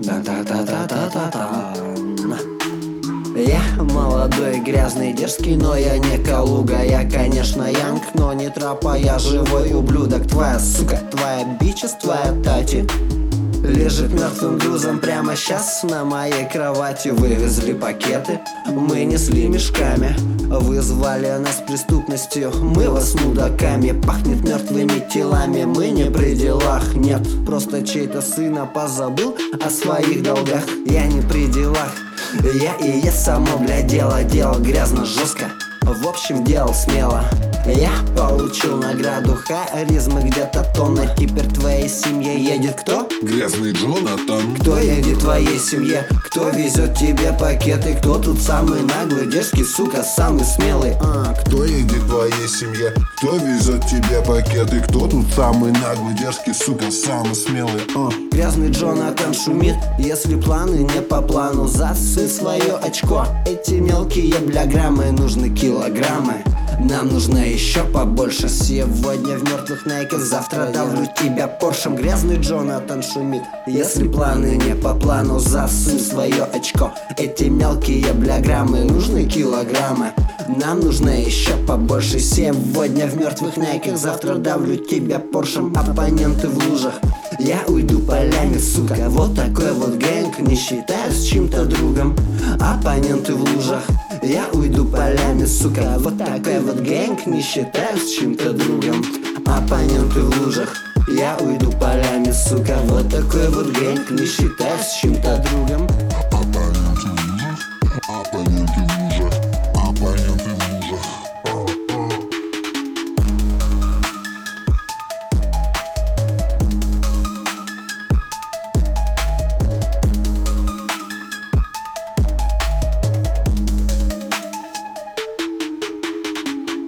Да-да-да-да-да-да-да. Я молодой, грязный, дерзкий, но я не Калуга. Я, конечно, янг, но не тропа, я живой ублюдок. Твоя сука, твоя бичес, твоя тати лежит мертвым грузом прямо сейчас на моей кровати. Вывезли пакеты, мы несли мешками. Вы звали нас преступностью, мы вас мудаками. Пахнет мертвыми телами, мы не при делах. Нет, просто чей-то сына позабыл о своих долгах. Я не при делах, я и есть само, блядь, дело грязно, жестко. В общем, делал смело. Я получил награду харизмы где-то тонна. Теперь твоей семье едет кто? Грязный Джонатан. Кто едет твоей семье? Кто везет тебе пакеты? Кто тут самый наглый, дерзкий, сука, самый смелый? Кто едет твоей семье? Кто везет тебе пакеты? Кто тут самый наглый, дерзкий, сука, самый смелый? Грязный Джонатан шумит, если планы не по плану. Засунь свое очко, эти мелкие бляграммы нужны килограммы. Нам нужно еще побольше. Сегодня в мертвых найках, завтра давлю тебя поршем. Грязный Джонатан шумит, если планы не по плану. Засунь свое очко, эти мелкие бляграммы нужны килограммы. Нам нужно еще побольше. Сегодня в мертвых найках, завтра давлю тебя поршем. Оппоненты в лужах, я уйду полями, сука. Вот такой вот гэнг, не считаюсь чьим-то другом. Оппоненты в лужах, я уйду полями, сука. Вот такой вот гэнг, не считаюсь чьим-то другом. Оппоненты в лужах, я уйду полями, сука. Вот такой вот гэнг, не считаюсь чьим-то другом.